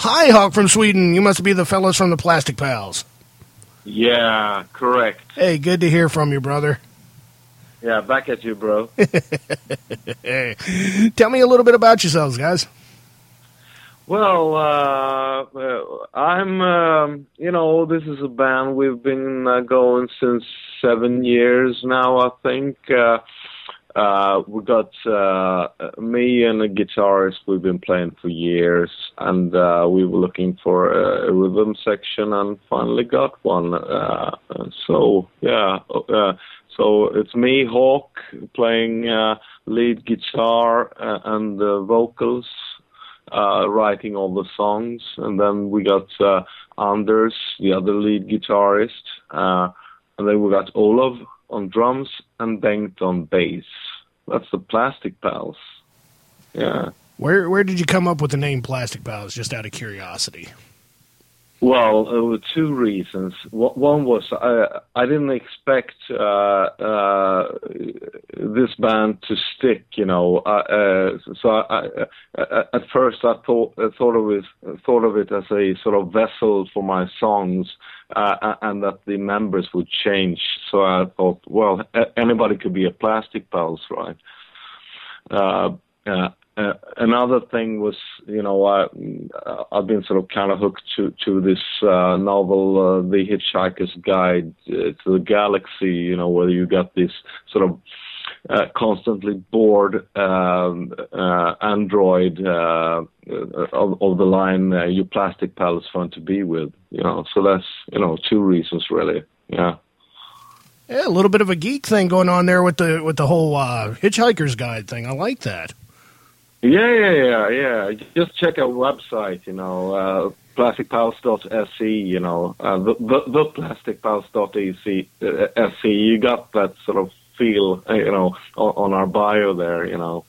Hi, Hawk from Sweden. You must be the fellas from the Plastic Pals. Yeah, correct. Hey, good to hear from you, brother. Yeah, back at you, bro. Hey, tell me a little bit about yourselves, guys. Well, I'm, this is a band we've been going since 7 years now, I think. We got me and a guitarist we've been playing for years, and we were looking for a rhythm section and finally got one. So it's me, Hawk, playing lead guitar and vocals, writing all the songs, and then we got Anders, the other lead guitarist, and then we got Olav on drums and Bengt on bass. That's the Plastic Pals. Yeah. Where did you come up with the name Plastic Pals, just out of curiosity? Well, there were two reasons. One was I didn't expect this band to stick, So at first I thought of it as a sort of vessel for my songs, and that the members would change. So I thought, well, anybody could be a Plastic Pals, right? Another thing was, I've been sort of kind of hooked to this novel, The Hitchhiker's Guide to the Galaxy, where you got this sort of constantly bored android of the line, you Plastic Pals fun to be with, So that's, two reasons really, yeah. Yeah, a little bit of a geek thing going on there with the whole Hitchhiker's Guide thing. I like that. Yeah. Just check our website, plasticpals.se, the plasticpals.se. You got that sort of feel, on our bio there,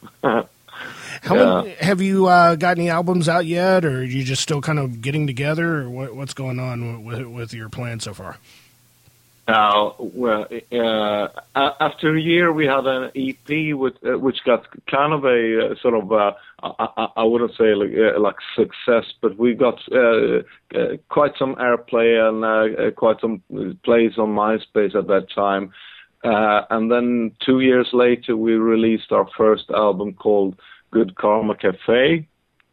Have you got any albums out yet, or are you just still kind of getting together, or what's going on with your plan so far? After a year, we had an EP which got kind of a sort of I wouldn't say like success, but we got quite some airplay and quite some plays on MySpace at that time. And then 2 years later, we released our first album called Good Karma Cafe.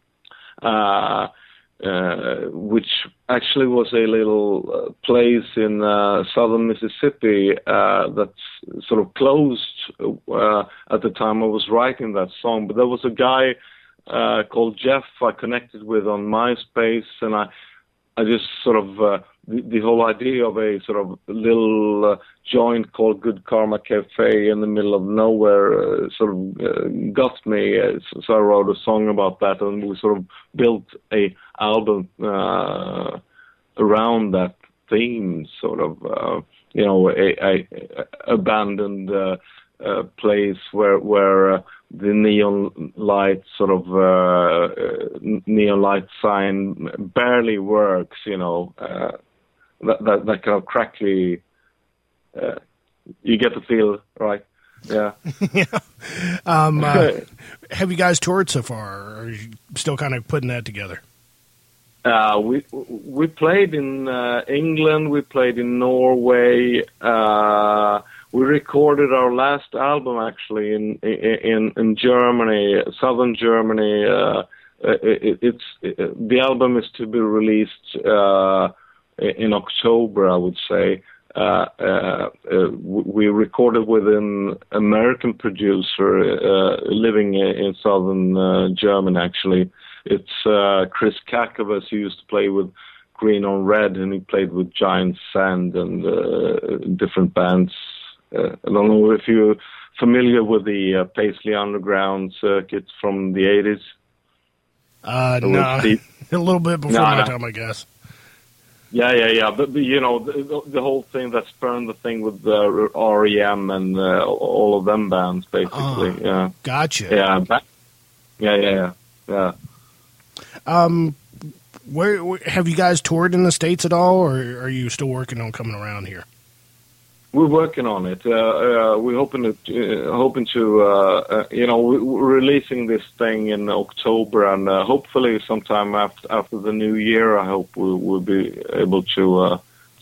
Which actually was a little place in southern Mississippi that sort of closed at the time I was writing that song. But there was a guy called Jeff I connected with on MySpace, and I just sort of the whole idea of a sort of little joint called Good Karma Cafe in the middle of nowhere sort of got me. So I wrote a song about that, and we sort of built a album around that theme, sort of, a abandoned place where the neon light sort of neon light sign barely works, that kind of crackly, you get the feel, right? Yeah. Yeah. Have you guys toured so far, or are you still kind of putting that together? We played in England, we played in Norway, we recorded our last album actually in Germany, southern Germany. The album is to be released in October, I would say. We recorded with an American producer living in southern Germany, actually. It's Chris Kakavas, who used to play with Green on Red, and he played with Giant Sand and different bands. I don't know if you're familiar with the Paisley Underground circuit from the 80s. No, a little bit before my time, I guess. Yeah. But the whole thing that spurned the thing with REM and all of them bands, basically. Yeah. Gotcha. Yeah. Where have you guys toured in the States at all, or are you still working on coming around here? We're working on it. We're hoping to we're releasing this thing in October, and hopefully sometime after the new year, I hope we'll be able to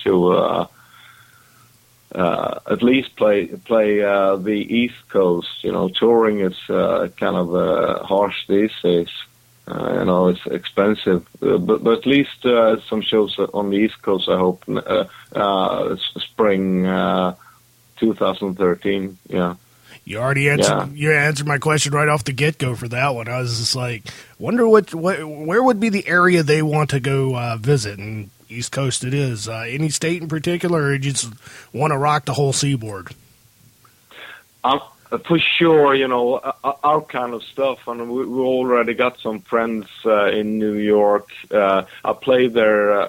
at least play the East Coast. Touring is kind of harsh these days. It's expensive, but at least some shows on the East Coast. I hope spring 2013. Yeah. You already answered. You answered my question right off the get-go for that one. I was just like, wonder where would be the area they want to go visit. And East Coast it is. Any state in particular, or you just want to rock the whole seaboard? For sure, our kind of stuff, and we already got some friends in New York. I played there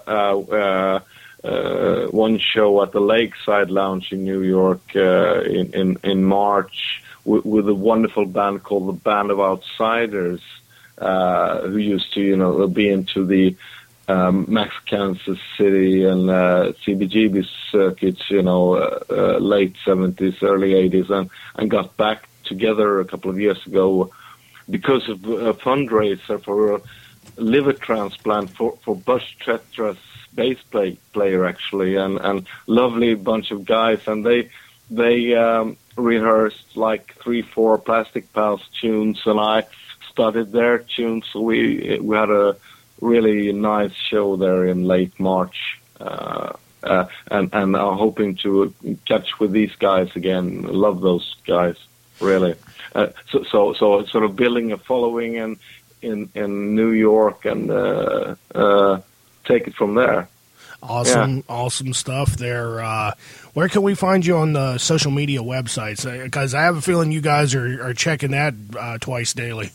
one show at the Lakeside Lounge in New York in March with a wonderful band called the Band of Outsiders, who used to be into the Max Kansas City and CBGB circuits, late 70s, early 80s, and got back together a couple of years ago because of a fundraiser for a liver transplant for Bush Tetra's bass player, actually, and lovely bunch of guys, and they rehearsed like 3-4 Plastic Pals tunes, and I studied their tunes, so we had a really nice show there in late March, and I'm hoping to catch with these guys again. Love those guys, really. So sort of building a following in New York and take it from there. Awesome stuff there. Where can we find you on the social media websites? Because I have a feeling you guys are checking that twice daily.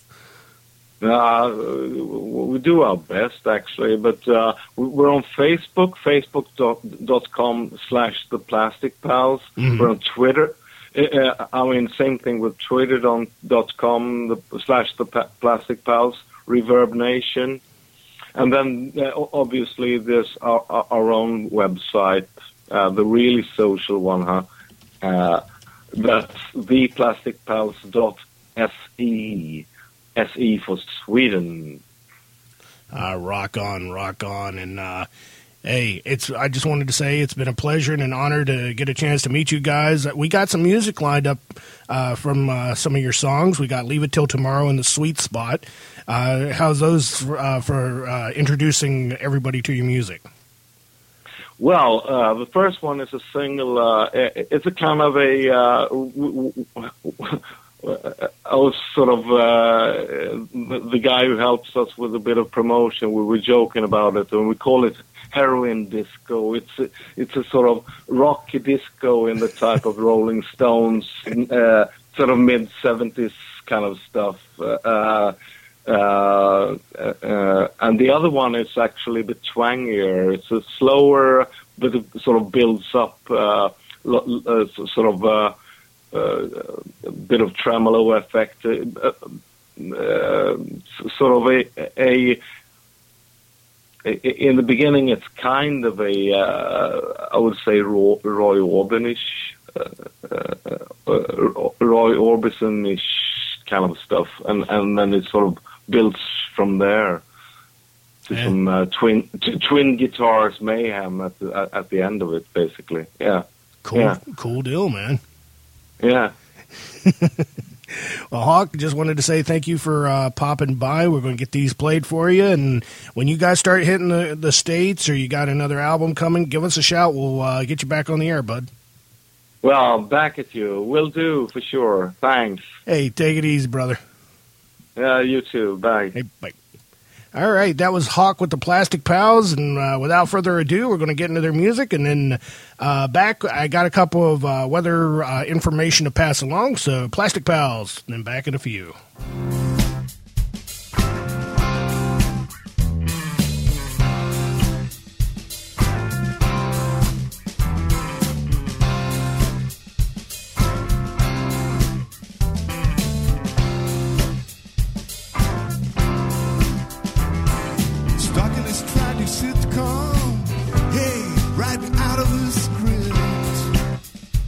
We do our best, actually, but we're on Facebook, facebook.com/The Plastic Pals. Mm-hmm. We're on Twitter. Same thing with twitter.com/The Plastic Pals, Reverb Nation. And then, obviously, there's our own website, the really social one, that's theplasticpals.se. SE for Sweden. Rock on. And, hey, I just wanted to say it's been a pleasure and an honor to get a chance to meet you guys. We got some music lined up from some of your songs. We got Leave It Till Tomorrow and The Sweet Spot. How's those for introducing everybody to your music? Well, the first one is a single. It's a kind of a... I was sort of the guy who helps us with a bit of promotion. We were joking about it, and we call it heroin disco. It's a sort of rock disco in the type of Rolling Stones, sort of mid-70s kind of stuff. And the other one is actually a bit twangier. It's a slower, but it sort of builds up, a bit of tremolo effect, sort of a in the beginning it's kind of a I would say Roy Orbison-ish kind of stuff, and then it sort of builds from there to some twin guitars mayhem at the end of it, basically. Cool deal, man. Yeah. Well, Hawk, just wanted to say thank you for popping by. We're going to get these played for you, and when you guys start hitting the States or you got another album coming, give us a shout. We'll get you back on the air, bud. Well, back at you. Will do, for sure. Thanks. Hey, take it easy, brother. Yeah, you too. Bye. Hey, bye. All right, that was Hawk with the Plastic Pals, and without further ado, we're going to get into their music, and then back, I got a couple of weather information to pass along, so Plastic Pals, then back in a few. Sitcom, hey, write me out of the script.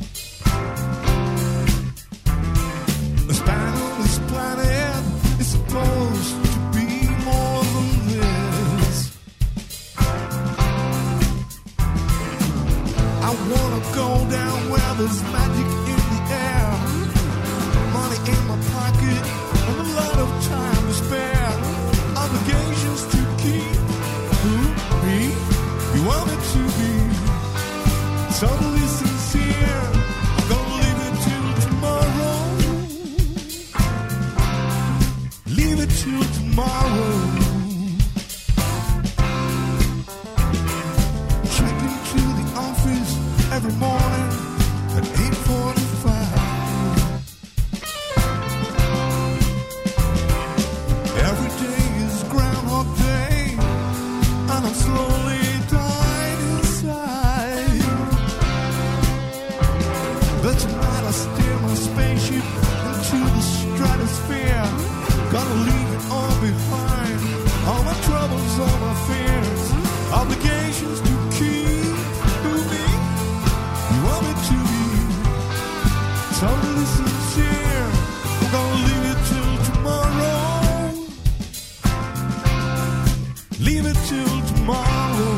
down where there's magic in the air. Money in my pocket and a lot of time to spare. Obligations to keep. Who? Me? You want me to be totally sincere. I'm gonna leave it till tomorrow. Leave it till tomorrow. Check into the office every morning at 8:45. Every day is Groundhog Day, and I'm slowly dying inside. But tonight I steer my spaceship into the stratosphere. Gonna leave it all behind. All my troubles, all my fears, obligations to keep. Who, me? You want me to be totally sincere. I'm gonna leave it till tomorrow. Leave it till tomorrow.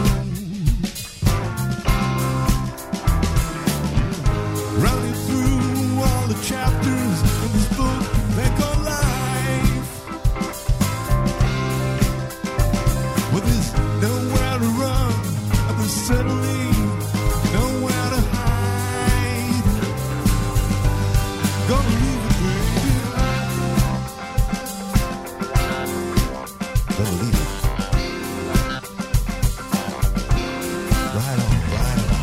Running through all the chapters in this book they call life. Well, there's nowhere to run, and there's certainly nowhere to hide. Gonna leave it, baby. Gonna leave it. Right on, right on.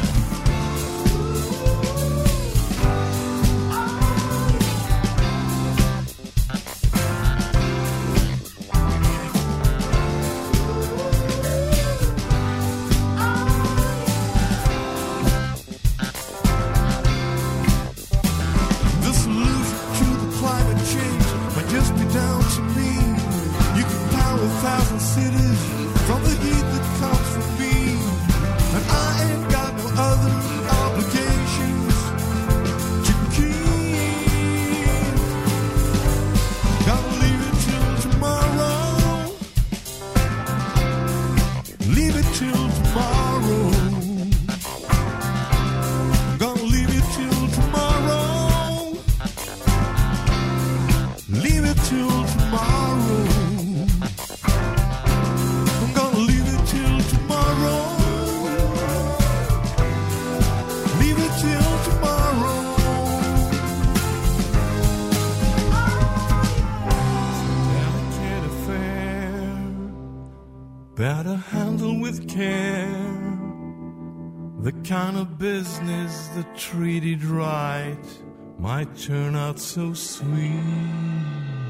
The solution to the climate change might just be down to me. You can power 1,000 cities from the heat that comes from me. And I ain't got no other obligations to keep. Gotta leave it till tomorrow. Leave it till tomorrow. Gonna leave it till tomorrow. Leave it till tomorrow. I'm gonna leave it till tomorrow. Leave it till tomorrow. Delicate affair, better handle with care. The kind of business that treated right might turn out so sweet.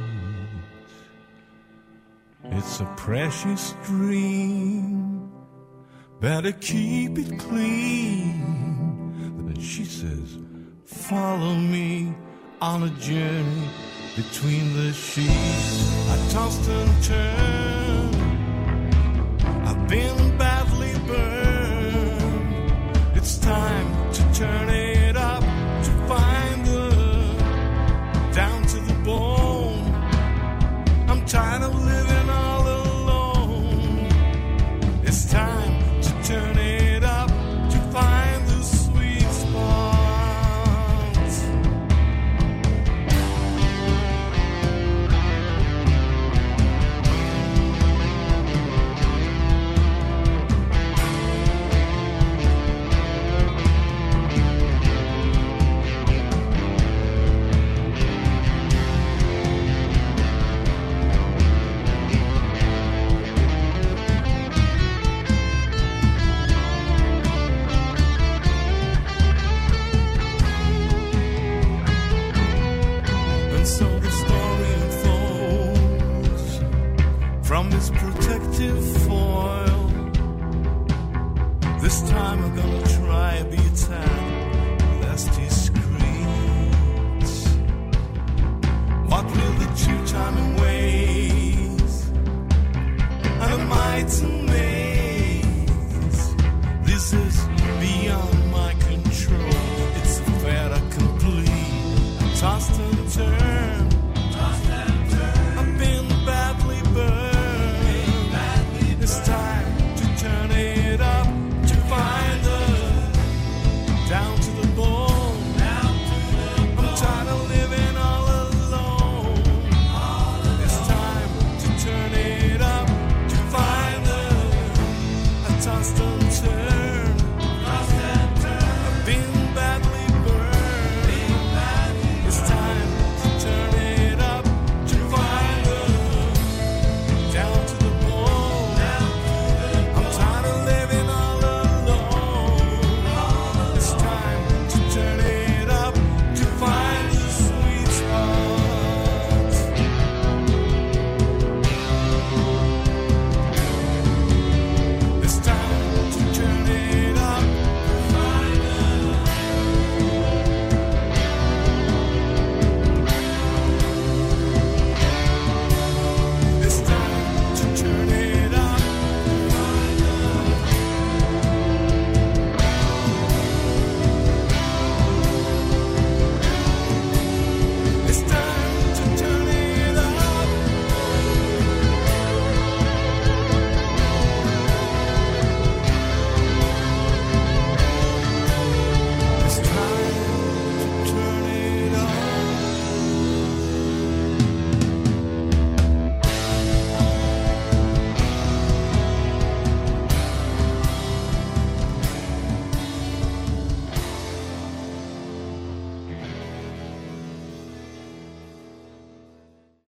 It's a precious dream, better keep it clean. Then she says, follow me on a journey between the sheets. I tossed and turned, I've been badly burned. It's time to turn it up, to find the down to the bone. I'm tired of living all alone. It's time to turn it up, to find the sweet spots. down to the bone. tossed on